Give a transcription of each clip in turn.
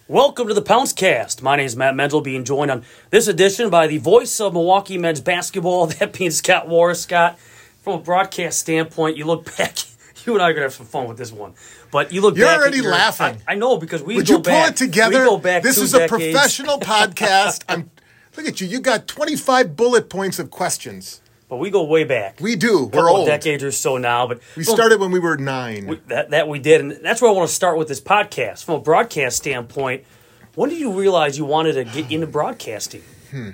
Welcome to the Pouncecast. My name is Matt Menzel, being joined on this edition by the voice of Milwaukee men's basketball, that being Scott Warris. Scott, from a broadcast standpoint, you look back. You and I are going to have some fun with this one. But you look You're back. You're already laughing. I know, because we Would go you pull back. it together? We go back This 2 is decades. a professional podcast. Look at you. You got 25 bullet points of questions. But we go way back. We do. A couple We're old. decades or so now. But We started when we were 9. That we did. And that's where I want to start with this podcast. From a broadcast standpoint, when did you realize you wanted to get into broadcasting? You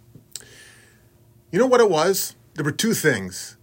know what it was? There were two things.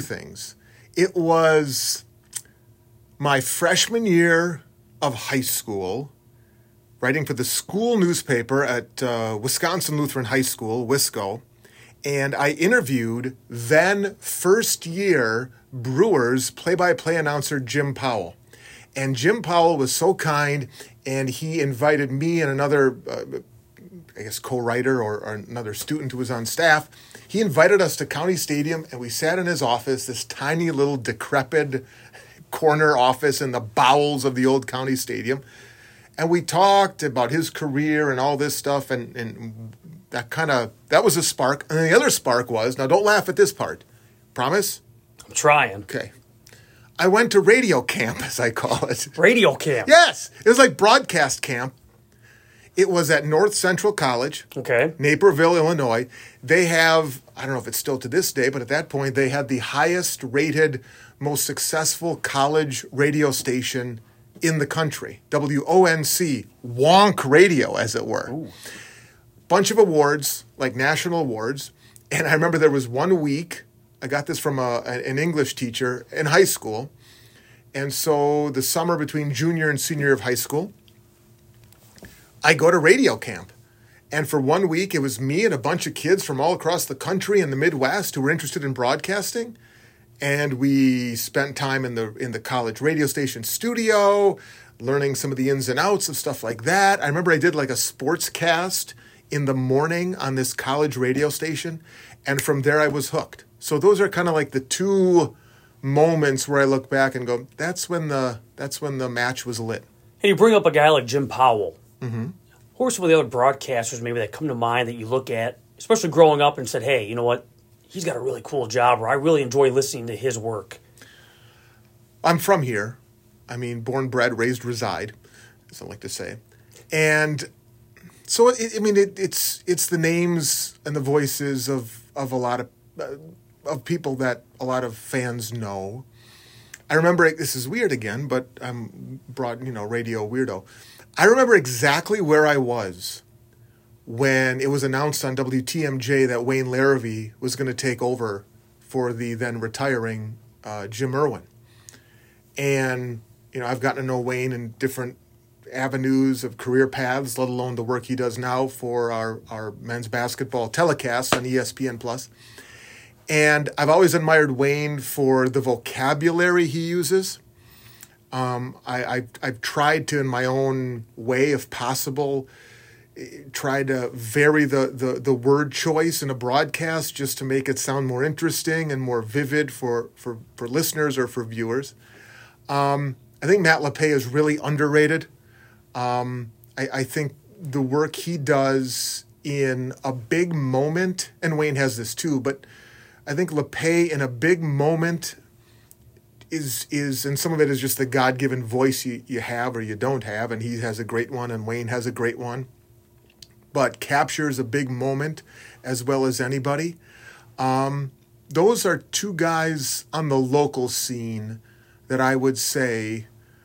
It was my freshman year of high school, writing for the school newspaper at Wisconsin Lutheran High School, WISCO, and I interviewed then first-year Brewers play-by-play announcer Jim Powell. And Jim Powell was so kind, and he invited me and another, co-writer or another student who was on staff. He invited us to County Stadium, and we sat in his office, this tiny little decrepit corner office in the bowels of the old County Stadium. And we talked about his career and all this stuff, and that was a spark. And the other spark was, now don't laugh at this part. Promise? I'm trying. Okay. I went to radio camp, as I call it. Radio camp? Yes. It was like broadcast camp. It was at North Central College, Okay. Naperville, Illinois. They have, I don't know if it's still to this day, but at that point, they had the highest rated, most successful college radio station in the country. WONC, Wonk Radio, as it were. Ooh. Bunch of awards, like national awards. And I remember there was 1 week, I got this from an English teacher in high school. And so the summer between junior and senior year of high school, I go to radio camp. And for 1 week, it was me and a bunch of kids from all across the country and the Midwest who were interested in broadcasting. And we spent time in the college radio station studio, learning some of the ins and outs of stuff like that. I remember I did like a sports cast in the morning on this college radio station. And from there, I was hooked. So those are kind of like the two moments where I look back and go, that's when the match was lit. Hey, you bring up a guy like Jim Powell. Mm-hmm. Who are some of the other broadcasters maybe that come to mind that you look at, especially growing up and said, hey, you know what? He's got a really cool job, or I really enjoy listening to his work. I'm from here. I mean, born, bred, raised, reside, as I like to say. And so, it's the names and the voices of a lot of people that a lot of fans know. I remember, this is weird again, but I'm broad, radio weirdo. I remember exactly where I was when it was announced on WTMJ that Wayne Larrivee was going to take over for the then retiring Jim Irwin. And, I've gotten to know Wayne in different avenues of career paths, let alone the work he does now for our men's basketball telecast on ESPN+. And I've always admired Wayne for the vocabulary he uses. I've tried to, in my own way, if possible, try to vary the word choice in a broadcast just to make it sound more interesting and more vivid for listeners or for viewers. I think Matt LePay is really underrated. I think the work he does in a big moment, and Wayne has this too, but I think LePay in a big moment is and some of it is just the God-given voice you have or you don't have, and he has a great one and Wayne has a great one, but captures a big moment as well as anybody. Those are two guys on the local scene that I would say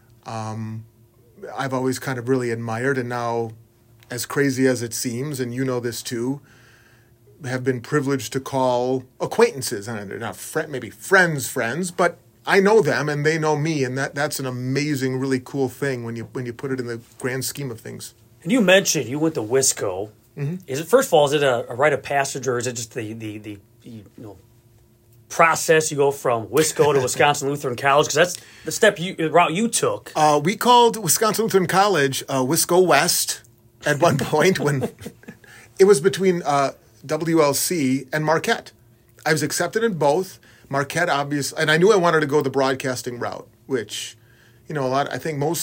I've always kind of really admired, and now, as crazy as it seems, and you know this too, have been privileged to call acquaintances, and they're not maybe friends, but I know them and they know me, and that's an amazing, really cool thing when you put it in the grand scheme of things. And you mentioned you went to WISCO. Mm-hmm. Is it a rite of passage, or is it just the process? You go from WISCO to Wisconsin Lutheran College, because that's the route you took. We called Wisconsin Lutheran College WISCO West at one point when it was between WLC and Marquette. I was accepted in both. Marquette, obviously, and I knew I wanted to go the broadcasting route, which, I think most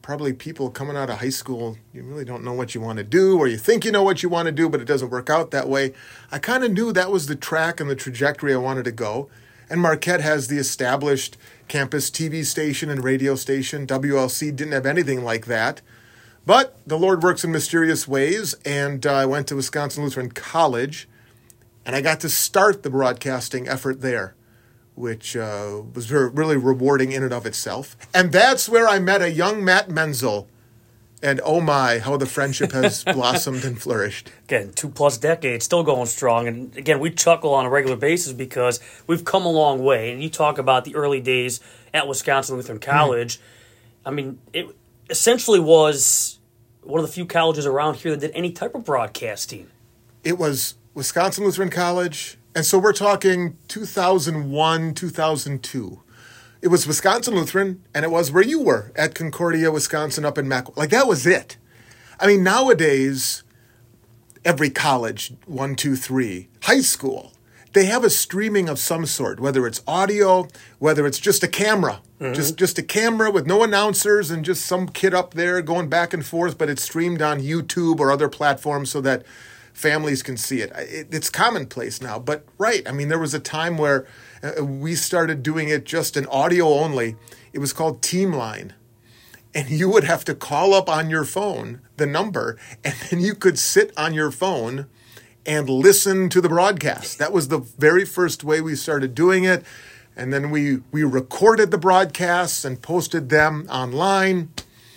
probably people coming out of high school, you really don't know what you want to do, or you think you know what you want to do, but it doesn't work out that way. I kind of knew that was the track and the trajectory I wanted to go. And Marquette has the established campus TV station and radio station. WLC didn't have anything like that. But the Lord works in mysterious ways, and I went to Wisconsin Lutheran College, and I got to start the broadcasting effort there, which was really rewarding in and of itself. And that's where I met a young Matt Menzel. And oh my, how the friendship has blossomed and flourished. Again, 2+ decades, still going strong. And again, we chuckle on a regular basis because we've come a long way. And you talk about the early days at Wisconsin Lutheran College. I mean, it essentially was one of the few colleges around here that did any type of broadcasting. It was Wisconsin Lutheran College. And so we're talking 2001, 2002. It was Wisconsin Lutheran, and it was where you were, at Concordia, Wisconsin, up in Mac. Like, that was it. I mean, nowadays, every college, 1, 2, 3, high school, they have a streaming of some sort, whether it's audio, whether it's just a camera. Just a camera with no announcers and just some kid up there going back and forth, but it's streamed on YouTube or other platforms so that families can see it. It's commonplace now. But, right, I mean, there was a time where we started doing it just in audio only. It was called Teamline. And you would have to call up on your phone the number, and then you could sit on your phone and listen to the broadcast. That was the very first way we started doing it. And then we recorded the broadcasts and posted them online.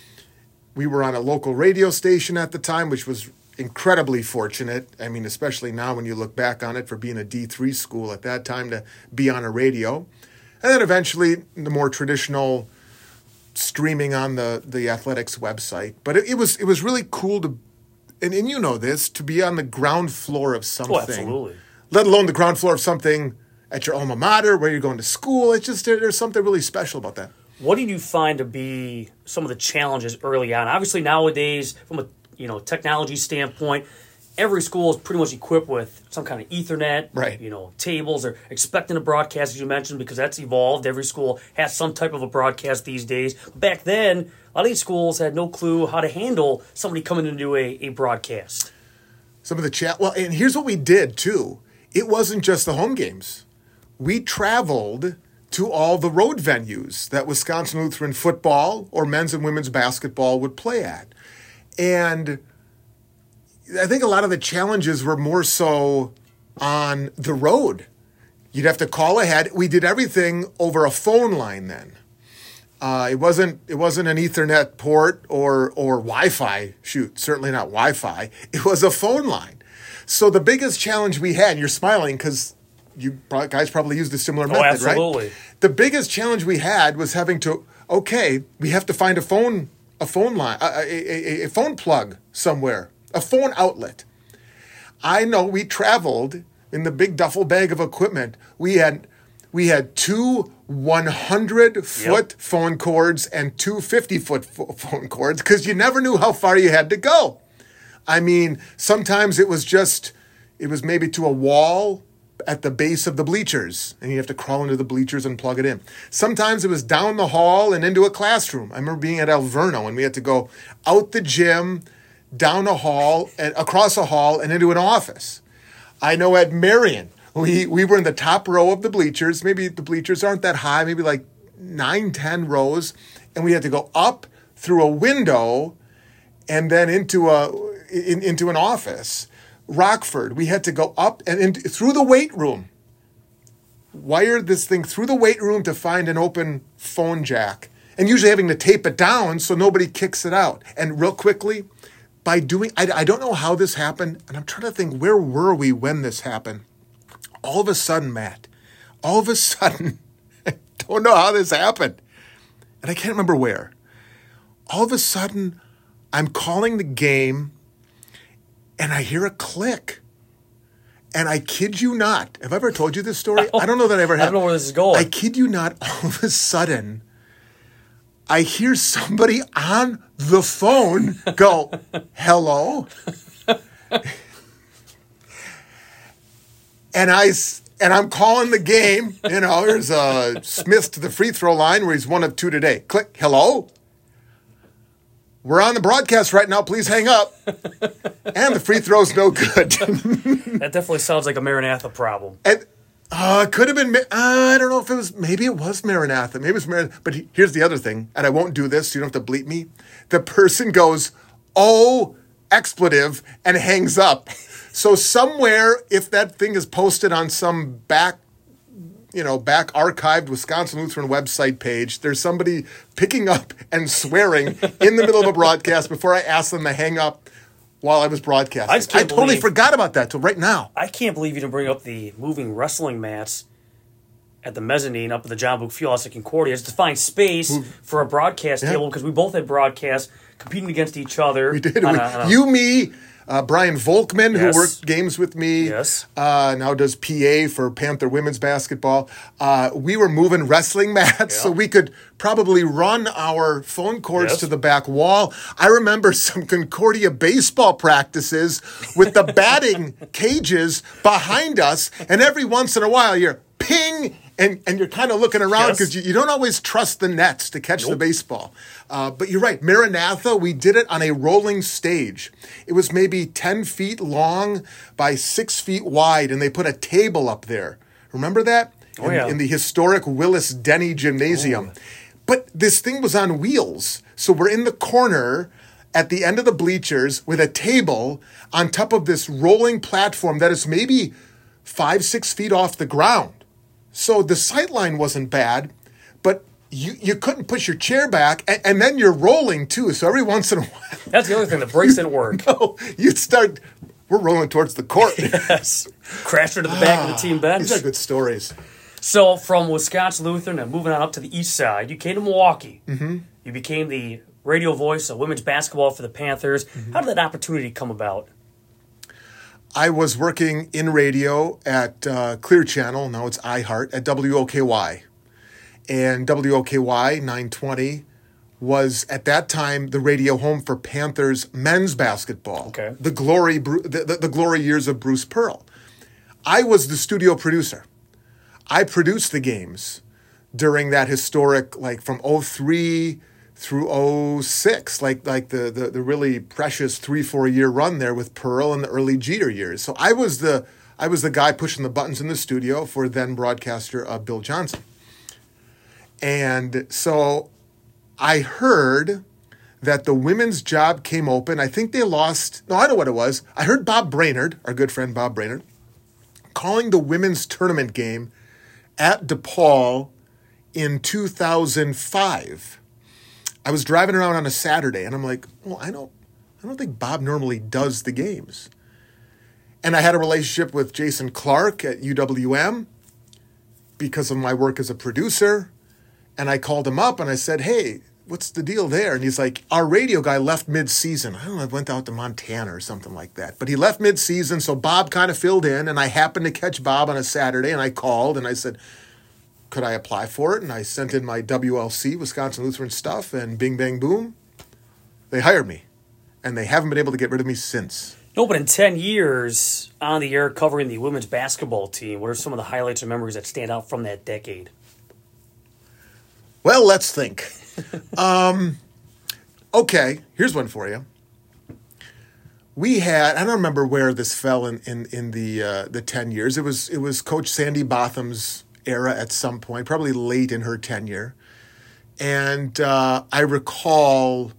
We were on a local radio station at the time, which was incredibly fortunate. I mean, especially now when you look back on it, for being a D3 school at that time, to be on a radio. And then eventually the more traditional streaming on the athletics website. But it was really cool to, and you know this, to be on the ground floor of something. Oh, absolutely. Let alone the ground floor of something at your alma mater, where you're going to school. It's just, there's something really special about that. What did you find to be some of the challenges early on? Obviously nowadays, from a technology standpoint, every school is pretty much equipped with some kind of Ethernet, right? Tables. They're expecting a broadcast, as you mentioned, because that's evolved. Every school has some type of a broadcast these days. Back then, a lot of these schools had no clue how to handle somebody coming to do a broadcast. Some of the chat. Well, and here's what we did, too. It wasn't just the home games. We traveled to all the road venues that Wisconsin Lutheran football or men's and women's basketball would play at. And I think a lot of the challenges were more so on the road. You'd have to call ahead. We did everything over a phone line then. It wasn't an Ethernet port or Wi-Fi. Shoot, certainly not Wi-Fi. It was a phone line. So the biggest challenge we had, and you're smiling because you guys probably used a similar method, absolutely. Right? The biggest challenge we had was having to, we have to find a phone line, a phone plug somewhere, a phone outlet. I know we traveled in the big duffel bag of equipment. We had 2 100-foot phone cords and 2 50-foot phone cords, because you never knew how far you had to go. I mean, sometimes it was maybe to a wall at the base of the bleachers, and you have to crawl into the bleachers and plug it in. Sometimes it was down the hall and into a classroom. I remember being at Alverno, and we had to go out the gym, down a hall, and across a hall, and into an office. I know at Marion, we were in the top row of the bleachers. Maybe the bleachers aren't that high, maybe like 9, 10 rows, and we had to go up through a window and then into an office. Rockford, we had to go up and through the weight room. Wired this thing through the weight room to find an open phone jack. And usually having to tape it down so nobody kicks it out. And real quickly, by doing, I don't know how this happened, and I'm trying to think, where were we when this happened? All of a sudden, Matt, I don't know how this happened. And I can't remember where. All of a sudden, I'm calling the game, and I hear a click. And I kid you not. Have I ever told you this story? I don't know that I ever have. I don't know where this is going. I kid you not. All of a sudden, I hear somebody on the phone go, hello? And I'm calling the game. Here's Smith to the free throw line where he's 1 of 2 today. Click, hello? we're on the broadcast right now. Please hang up. And the free throw's no good. That definitely sounds like a Maranatha problem. And it could have been, I don't know if it was, maybe it was Maranatha. Maybe it was Maranatha. But here's the other thing, and I won't do this, so you don't have to bleep me. The person goes, oh, expletive, and hangs up. So somewhere, if that thing is posted on some back archived Wisconsin Lutheran website page, there's somebody picking up and swearing in the middle of a broadcast before I asked them to hang up while I was broadcasting. I totally forgot about that till right now. I can't believe you didn't bring up the moving wrestling mats at the mezzanine up at the John Book Fieldhouse at Concordia. It's to find space for a broadcast table because we both had broadcasts competing against each other. We did. Me, Brian Volkman, who worked games with me, now does PA for Panther women's basketball. We were moving wrestling mats so we could probably run our phone cords to the back wall. I remember some Concordia baseball practices with the batting cages behind us, and every once in a while you're ping, and you're kind of looking around because you don't always trust the nets to catch the baseball. But you're right, Maranatha, we did it on a rolling stage. It was maybe 10 feet long by 6 feet wide, and they put a table up there. Remember that? In the historic Willis Denny Gymnasium. But this thing was on wheels, so we're in the corner at the end of the bleachers with a table on top of this rolling platform that is maybe 5-6 feet off the ground. So the sight line wasn't bad, but you couldn't push your chair back, and then you're rolling too. So every once in a while, that's the other thing. The brakes didn't work. No, we're rolling towards the court. Crashed into the back of the team bench. These are good stories. So from Wisconsin Lutheran and moving on up to the east side, you came to Milwaukee. Mm-hmm. You became the radio voice of women's basketball for the Panthers. Mm-hmm. How did that opportunity come about? I was working in radio at Clear Channel, now it's iHeart, at WOKY. And WOKY 920 was, at that time, the radio home for Panthers men's basketball. Okay. The glory years of Bruce Pearl. I was the studio producer. I produced the games during that historic, like from 03 through 06, like the really precious 3-4 year run there with Pearl and the early Jeter years. So I was the guy pushing the buttons in the studio for then broadcaster Bill Johnson. And so I heard that the women's job came open. I think they lost. No, I know what it was. I heard Bob Brainerd, our good friend Bob Brainerd, calling the women's tournament game at DePaul in 2005. I was driving around on a Saturday, and I'm like, well, I don't think Bob normally does the games. And I had a relationship with Jason Clark at UWM because of my work as a producer. And I called him up, and I said, hey, what's the deal there? And he's like, our radio guy left mid-season. I don't know, I went out to Montana or something like that. But he left mid-season, so Bob kind of filled in, and I happened to catch Bob on a Saturday, and I called, and I said, could I apply for it? And I sent in my WLC, Wisconsin Lutheran stuff, and bing, bang, boom, they hired me. And they haven't been able to get rid of me since. No, but in 10 years on the air covering the women's basketball team, what are some of the highlights or memories that stand out from that decade? Well, let's think. Okay, here's one for you. We had, I don't remember where this fell in the 10 years. It was Coach Sandy Botham's era at some point, probably late in her tenure. And I recall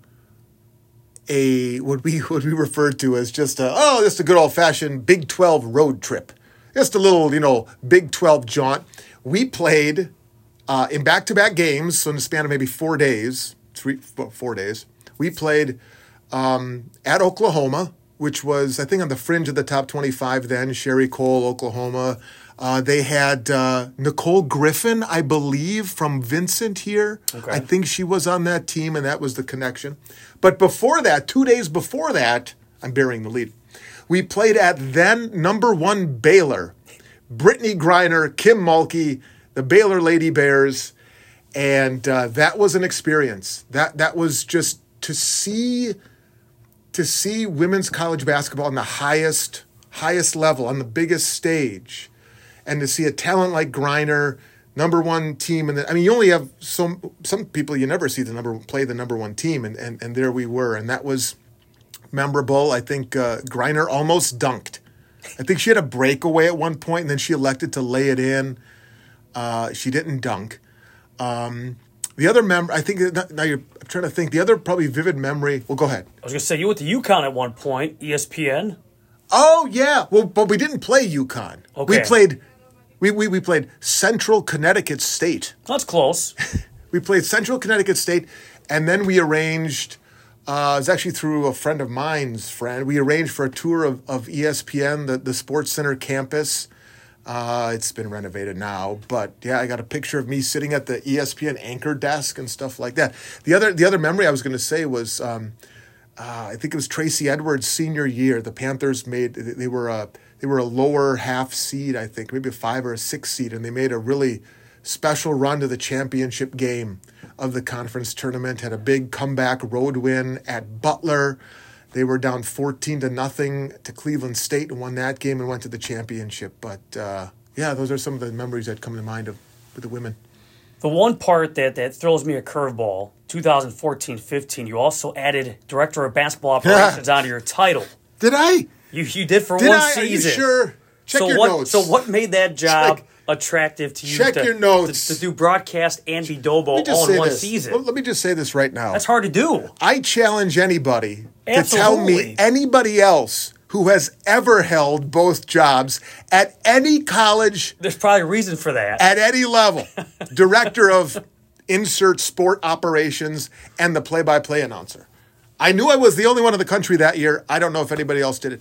what we referred to as just a good old-fashioned Big 12 road trip. Just a little, Big 12 jaunt. We played in back-to-back games, so in the span of maybe 4 days, 4 days, we played at Oklahoma, which was, I think, on the fringe of the top 25 then, Sherry Cole, Oklahoma. They had Nicole Griffin, I believe, from Vincent here. Okay. I think she was on that team, and that was the connection. But before that, 2 days before that, I'm burying the lead, we played at then number 1 Baylor. Brittany Griner, Kim Mulkey, the Baylor Lady Bears, and that was an experience. That was just to see women's college basketball on the highest level, on the biggest stage, and to see a talent like Griner number one team. And I mean, you only have some people you never see play the number one team. And there we were. And that was memorable. I think Griner almost dunked. I think she had a breakaway at one point, and then she elected to lay it in. She didn't dunk. The other I think, now I'm trying to think, the other probably vivid memory, well, go ahead. I was going to say, you went to UConn at one point, ESPN. Oh, yeah. Well, but we didn't play UConn. Okay. We played Central Connecticut State. That's close. We played Central Connecticut State, and then we arranged, it was actually through a friend of mine's friend, we arranged for a tour of ESPN, the Sports Center campus. It's been renovated now, but yeah, I got a picture of me sitting at the ESPN anchor desk and stuff like that. The other memory I was going to say was, I think it was Tracy Edwards' senior year. The Panthers they were a lower half seed, I think, maybe a 5 or a 6 seed, and they made a really special run to the championship game of the conference tournament. Had a big comeback road win at Butler. They were down 14-0 to Cleveland State and won that game and went to the championship. But, yeah, those are some of the memories that come to mind with the women. The one part that throws me a curveball, 2014-15, you also added Director of Basketball Operations onto your title. Did I? You did for one season. Are you sure? Check your notes. So what made that job attractive to you? Check your notes. To do broadcast and be Dobo all in one season. Let me just say this right now. That's hard to do. I challenge anybody Absolutely. to tell me anybody else who has ever held both jobs at any college. There's probably a reason for that. At any level. Director of insert sport operations and the play-by-play announcer. I knew I was the only one in the country that year. I don't know if anybody else did it.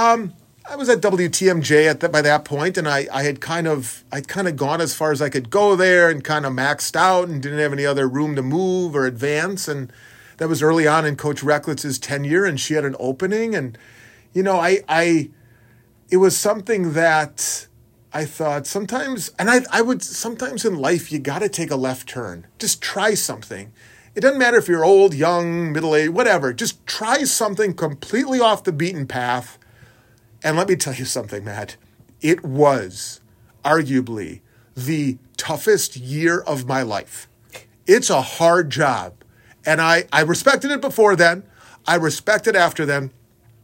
I was at WTMJ by that point, and I'd kind of gone as far as I could go there and kind of maxed out and didn't have any other room to move or advance. And that was early on in Coach Recklitz's tenure, and she had an opening. And, you know, it was something that I thought sometimes, and sometimes in life you got to take a left turn. Just try something. It doesn't matter if you're old, young, middle-aged, whatever. Just try something completely off the beaten path. And let me tell you something, Matt. It was arguably the toughest year of my life. It's a hard job. And I respected it before then. I respect it after then.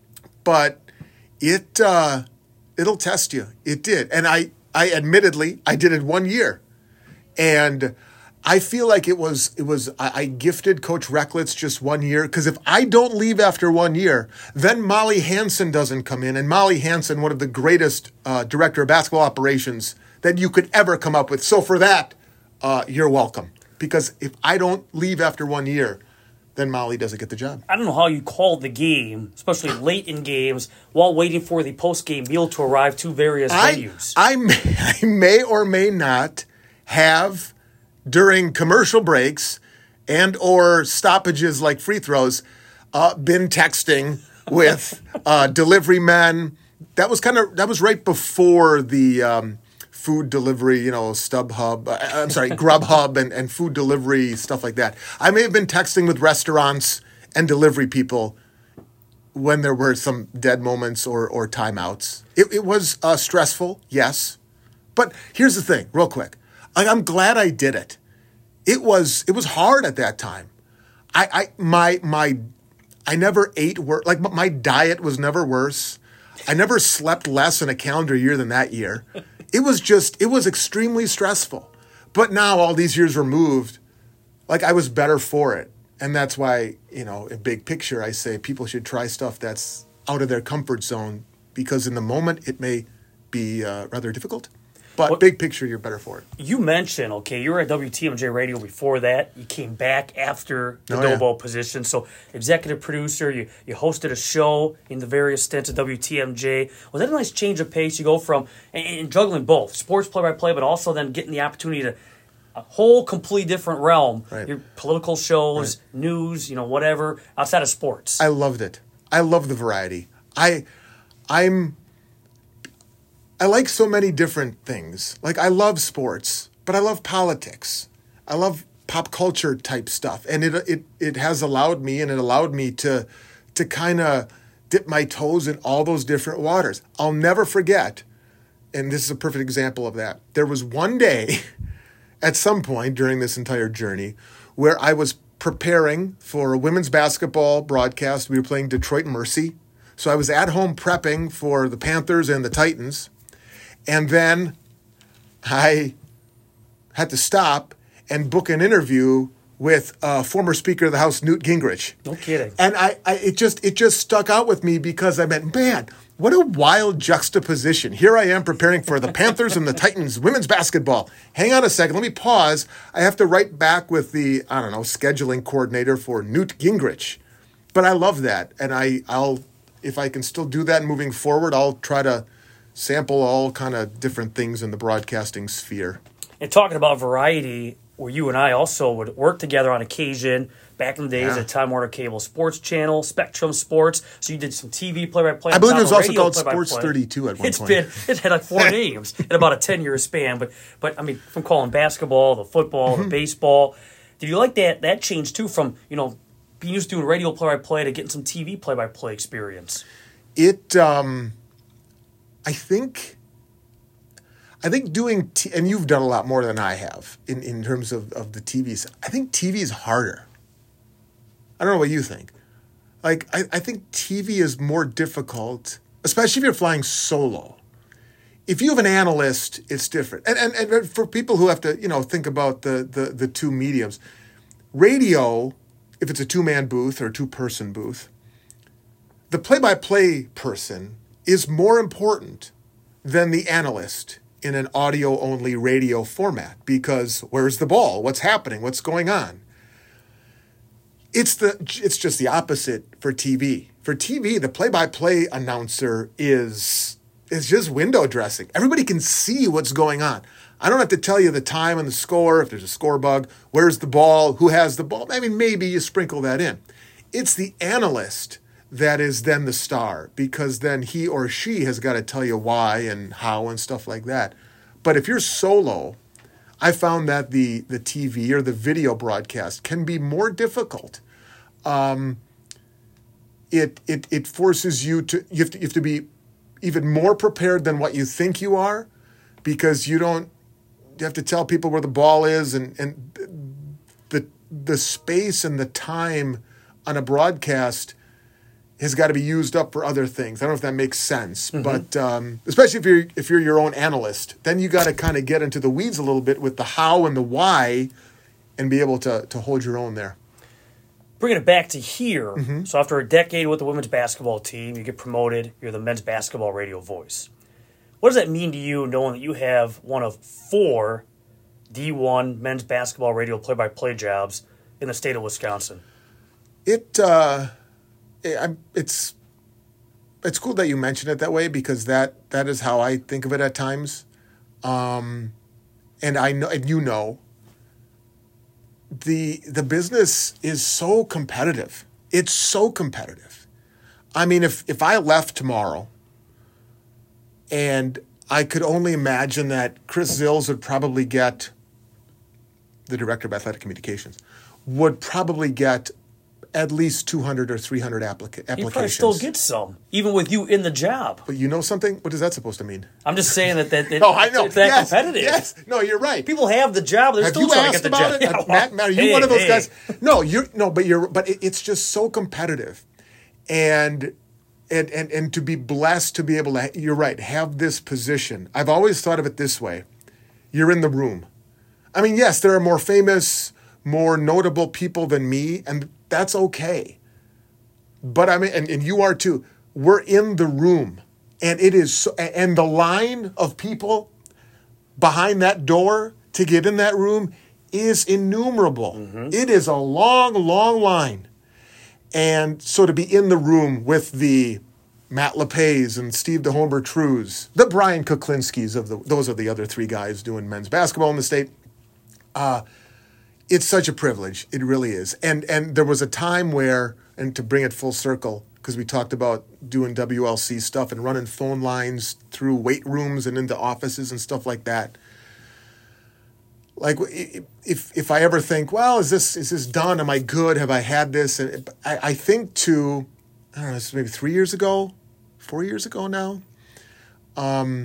But it'll test you. It did. And I admittedly, I did it 1 year. And I feel like I gifted Coach Recklitz just 1 year, because if I don't leave after 1 year, then Molly Hansen doesn't come in. And Molly Hansen, one of the greatest director of basketball operations that you could ever come up with. So for that, you're welcome. Because if I don't leave after 1 year, then Molly doesn't get the job. I don't know how you called the game, especially late in games, while waiting for the post-game meal to arrive to various venues. I may or may not have, during commercial breaks and or stoppages like free throws, been texting with delivery men. That was right before the food delivery, Grubhub and food delivery, stuff like that. I may have been texting with restaurants and delivery people when there were some dead moments or timeouts. It was stressful, yes. But here's the thing, real quick. I'm glad I did it. It was hard at that time. I never ate worse. Like, my diet was never worse. I never slept less in a calendar year than that year. It was extremely stressful. But now, all these years removed, like, I was better for it. And that's why, in big picture, I say people should try stuff that's out of their comfort zone, because in the moment it may be rather difficult. But big picture, you're better for it. You mentioned, you were at WTMJ Radio before that. You came back after the Dobo position. So executive producer, you hosted a show in the various stints at WTMJ. Was that a nice change of pace? You go from, and juggling both, sports play-by-play, but also then getting the opportunity to a whole completely different realm. Right. Your political shows, news, whatever, outside of sports. I loved it. I love the variety. I like so many different things. Like, I love sports, but I love politics. I love pop culture type stuff. And it has allowed me, to kind of dip my toes in all those different waters. I'll never forget, and this is a perfect example of that. There was one day at some point during this entire journey where I was preparing for a women's basketball broadcast. We were playing Detroit Mercy. So I was at home prepping for the Panthers and the Titans. And then I had to stop and book an interview with former Speaker of the House, Newt Gingrich. No kidding. And it just stuck out with me because I meant, man, what a wild juxtaposition. Here I am preparing for the Panthers and the Titans women's basketball. Hang on a second. Let me pause. I have to write back with the, scheduling coordinator for Newt Gingrich. But I love that. And I'll, if I can still do that moving forward, I'll try to sample all kind of different things in the broadcasting sphere. And talking about variety, where you and I also would work together on occasion back in the days at Time Warner Cable Sports Channel, Spectrum Sports. So you did some TV play-by-play. I believe it was also called Sports 32 at one point. It had like 4 names in about a 10-year span. But I mean, from calling basketball, the football, the baseball. Did you like that change too from, being used to doing radio play-by-play to getting some TV play-by-play experience? I think doing, and you've done a lot more than I have in terms of the TVs. I think TV is harder. I don't know what you think. Like, I think TV is more difficult, especially if you're flying solo. If you have an analyst, it's different. And for people who have to, think about the two mediums, radio, if it's a two-man booth or a two-person booth, the play-by-play person is more important than the analyst in an audio-only radio format, because where's the ball? What's happening? What's going on? It's just the opposite for TV. For TV, the play-by-play announcer is just window dressing. Everybody can see what's going on. I don't have to tell you the time and the score, if there's a score bug, where's the ball, who has the ball. I mean, maybe you sprinkle that in. It's the analyst that is then the star, because then he or she has got to tell you why and how and stuff like that. But if you're solo, I found that the TV or the video broadcast can be more difficult. It forces you have to be even more prepared than what you think you are, because you have to tell people where the ball is, and the space and the time on a broadcast has got to be used up for other things. I don't know if that makes sense, but especially if you're your own analyst, then you got to kind of get into the weeds a little bit with the how and the why, and be able to hold your own there. Bringing it back to here, so after a decade with the women's basketball team, you get promoted. You're the men's basketball radio voice. What does that mean to you, knowing that you have one of 4 D1 men's basketball radio play-by-play jobs in the state of Wisconsin? It's cool that you mention it that way, because that is how I think of it at times. And I know, and the business is so competitive. It's so competitive. I mean, if I left tomorrow, and I could only imagine that Chris Zills would probably get, the director of athletic communications, would probably get at least 200 or 300 applications. You probably still get some, even with you in the job. But you know something? What is that supposed to mean? I'm just saying that oh, I know. It's that competitive. Yes, no, you're right. People have the job. They're still trying to get the job. Yeah, Matt, are you one of those guys? No, but it's just so competitive, and to be blessed to be able to. You're right. Have this position. I've always thought of it this way: you're in the room. I mean, yes, there are more famous, more notable people than me, and that's okay. But I mean, and you are too. We're in the room, and it is, and the line of people behind that door to get in that room is innumerable. It is a long, long line. And so to be in the room with the Matt LePays and Steve DeHomer Trues, the Brian Kuklinskis those are the other 3 guys doing men's basketball in the state. It's such a privilege. It really is. And there was a time where, and to bring it full circle, because we talked about doing WLC stuff and running phone lines through weight rooms and into offices and stuff like that. Like, if I ever think, well, is this done? Am I good? Have I had this? And I think I don't know, it's maybe 3 years ago, 4 years ago now.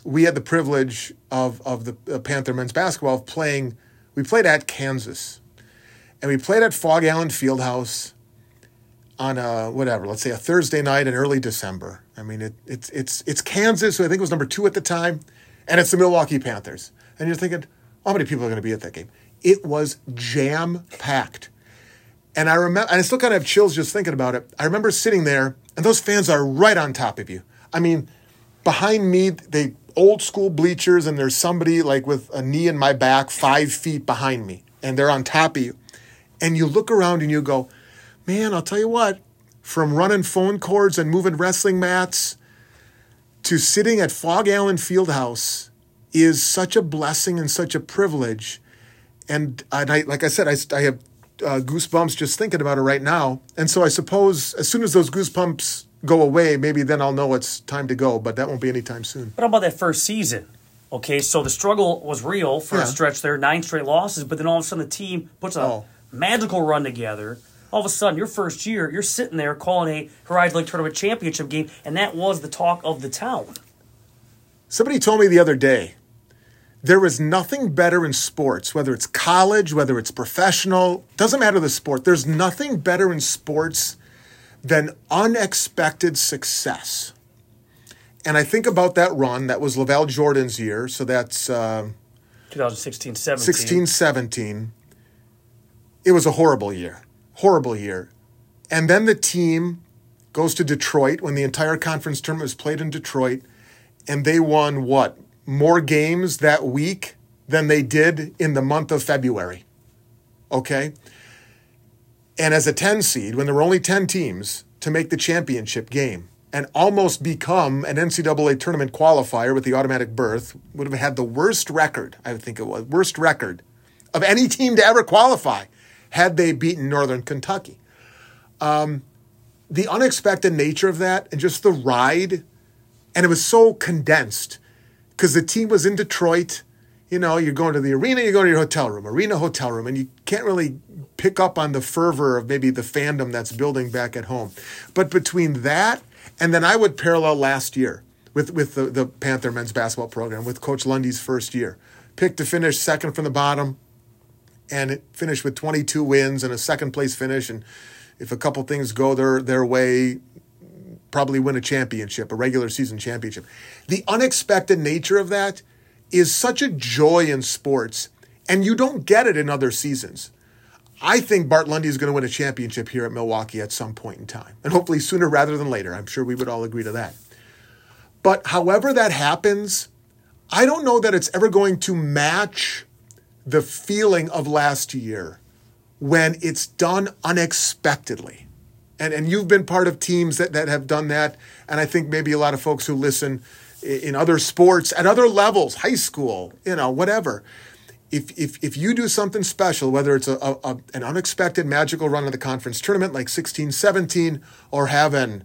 we had the privilege of the Panther men's basketball of playing. We played at Kansas, and we played at Fog Allen Fieldhouse on let's say a Thursday night in early December. I mean, it's Kansas, who I think was number 2 at the time, and it's the Milwaukee Panthers. And you're thinking, how many people are going to be at that game? It was jam-packed. And I still kind of have chills just thinking about it. I remember sitting there, and those fans are right on top of you. I mean, behind me, they old school bleachers, and there's somebody like with a knee in my back 5 feet behind me, and they're on top of you. And you look around and you go, man, I'll tell you what, from running phone cords and moving wrestling mats to sitting at Fog Allen Fieldhouse is such a blessing and such a privilege. And like I said, I have goosebumps just thinking about it right now. And so I suppose as soon as those goosebumps go away, maybe then I'll know it's time to go, but that won't be anytime soon. What about that first season? Okay, so the struggle was real for a stretch there, 9 straight losses, but then all of a sudden the team puts a magical run together. All of a sudden, your first year, you're sitting there calling a Horizon League Tournament championship game, and that was the talk of the town. Somebody told me the other day, there is nothing better in sports, whether it's college, whether it's professional, doesn't matter the sport. There's nothing better in sports than unexpected success. And I think about that run. That was LaVall Jordan's year, so that's 2016-17. 16-17. It was a horrible year. Horrible year. And then the team goes to Detroit when the entire conference tournament was played in Detroit, and they won, more games that week than they did in the month of February. Okay? And as a 10 seed, when there were only 10 teams to make the championship game and almost become an NCAA tournament qualifier with the automatic berth, would have had the worst record, I think it was, worst record of any team to ever qualify had they beaten Northern Kentucky. The unexpected nature of that and just the ride, and it was so condensed because the team was in Detroit. You know, you're going to the arena, you go to your hotel room, and you can't really pick up on the fervor of maybe the fandom that's building back at home. But between that, and then I would parallel last year with the Panther men's basketball program, with Coach Lundy's first year. Picked to finish second from the bottom, and it finished with 22 wins and a second-place finish. And if a couple things go their way, probably win a championship, a regular season championship. The unexpected nature of that is such a joy in sports, and you don't get it in other seasons. I think Bart Lundy is going to win a championship here at Milwaukee at some point in time, and hopefully sooner rather than later. I'm sure we would all agree to that. But however that happens, I don't know that it's ever going to match the feeling of last year when it's done unexpectedly. And you've been part of teams that have done that, and I think maybe a lot of folks who listen in other sports, at other levels, high school, whatever. If you do something special, whether it's an unexpected magical run of the conference tournament like 16-17, or have an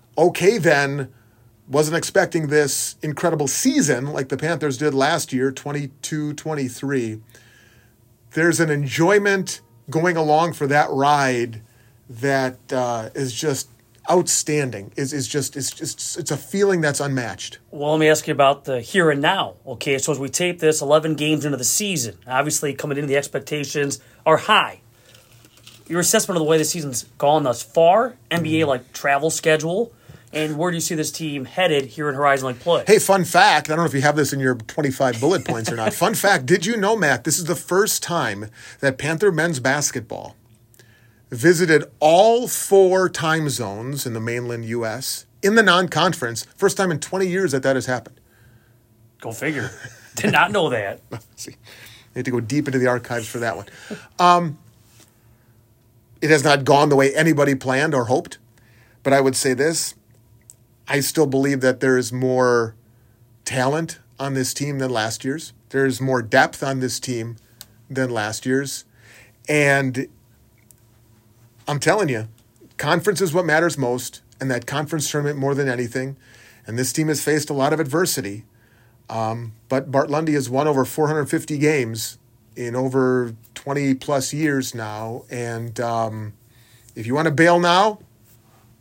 wasn't expecting this incredible season like the Panthers did last year, 22-23, there's an enjoyment going along for that ride that is just outstanding. It's a feeling that's unmatched. Well, let me ask you about the here and now. Okay, so as we tape this, 11 games into the season, obviously coming into the expectations are high. Your assessment of the way the season's gone thus far, NBA like travel schedule, and where do you see this team headed here in Horizon League play? Hey, fun fact, I don't know if you have this in your 25 bullet points or not. Fun fact, did you know, Matt, this is the first time that Panther men's basketball visited all 4 time zones in the mainland U.S. in the non-conference. First time in 20 years that has happened. Go figure. Did not know that. See, you have to go deep into the archives for that one. It has not gone the way anybody planned or hoped, but I would say this. I still believe that there is more talent on this team than last year's. There's more depth on this team than last year's. And I'm telling you, conference is what matters most, and that conference tournament more than anything. And this team has faced a lot of adversity. But Bart Lundy has won over 450 games in over 20-plus years now. And if you want to bail now,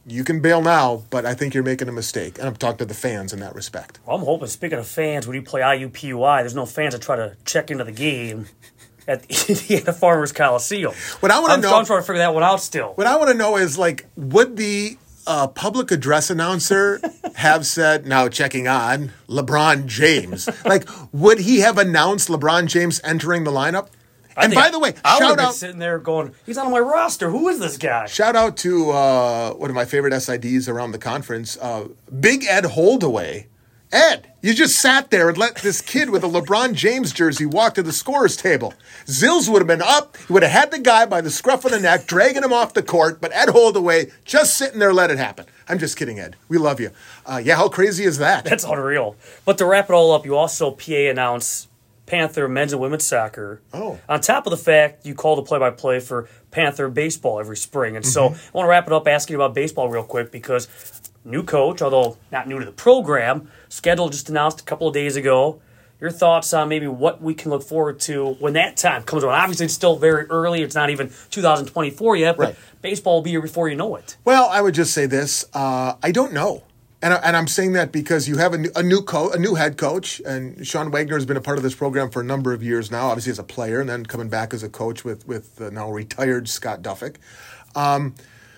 you can bail now, but I think you're making a mistake. And I'm talking to the fans in that respect. Well, I'm hoping, speaking of fans, when you play IUPUI, there's no fans that try to check into the game at the Indiana Farmers Coliseum. What I want to know, I'm trying to figure that one out still. What I want to know is, like, would the public address announcer have said, now checking on LeBron James? Like, would he have announced LeBron James entering the lineup? And by the way, I shout would be out, sitting there going, he's on my roster. Who is this guy? shout out to one of my favorite SIDs around the conference, Big Ed Holdaway. Ed, you just sat there and let this kid with a LeBron James jersey walk to the scorer's table. Zills would have been up. He would have had the guy by the scruff of the neck, dragging him off the court, but Ed Holdaway just sitting there, let it happen. I'm just kidding, Ed. We love you. Yeah, how crazy is that? That's unreal. But to wrap it all up, you also PA announce Panther men's and women's soccer. Oh. On top of the fact you call the play-by-play for Panther baseball every spring. And so I want to wrap it up asking you about baseball real quick because new coach, although not new to the program, schedule just announced a couple of days ago. Your thoughts on maybe what we can look forward to when that time comes around. Obviously, it's still very early. It's not even 2024 yet, but Right. baseball will be here before you know it. Well, I would just say this. I don't know. And I'm saying that because you have a new head coach, and Sean Wagner has been a part of this program for a number of years now, obviously as a player, and then coming back as a coach with now retired Scott Duffick. I'm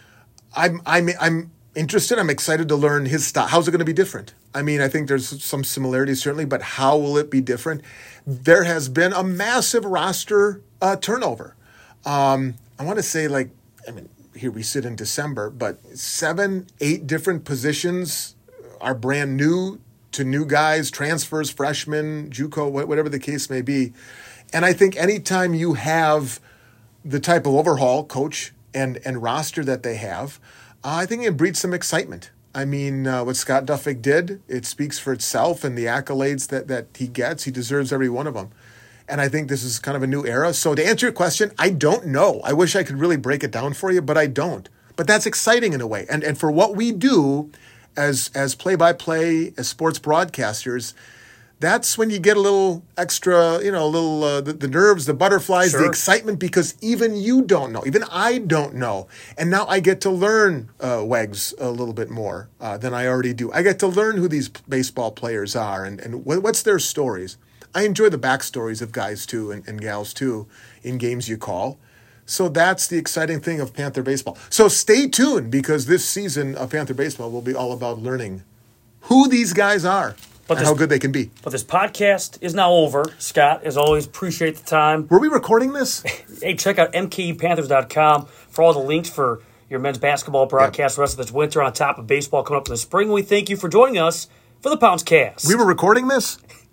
interested. I'm excited to learn his style. How's it going to be different? I mean, I think there's some similarities certainly, but how will it be different? There has been a massive roster turnover. I want to say, like, I mean, here we sit in December, but 7-8 different positions are brand new to new guys, transfers, freshmen, JUCO, whatever the case may be. And I think anytime you have the type of overhaul, coach and roster that they have, I think it breeds some excitement. I mean, what Scott Duffick did, it speaks for itself, and the accolades that he gets, he deserves every one of them. And I think this is kind of a new era. So to answer your question, I don't know. I wish I could really break it down for you, but I don't. But that's exciting in a way. And for what we do as play-by-play, as sports broadcasters, that's when you get a little extra, the nerves, the butterflies, Sure. The excitement, because even you don't know. Even I don't know. And now I get to learn Wags a little bit more than I already do. I get to learn who these baseball players are and what's their stories. I enjoy the backstories of guys, too, and gals, too, in games you call. So that's the exciting thing of Panther baseball. So stay tuned, because this season of Panther baseball will be all about learning who these guys are and how good they can be. But this podcast is now over. Scott, as always, appreciate the time. Were we recording this? Hey, check out mkepanthers.com for all the links for your men's basketball broadcast the rest of this winter on top of baseball coming up in the spring. We thank you for joining us for the Pounds Cast. We were recording this?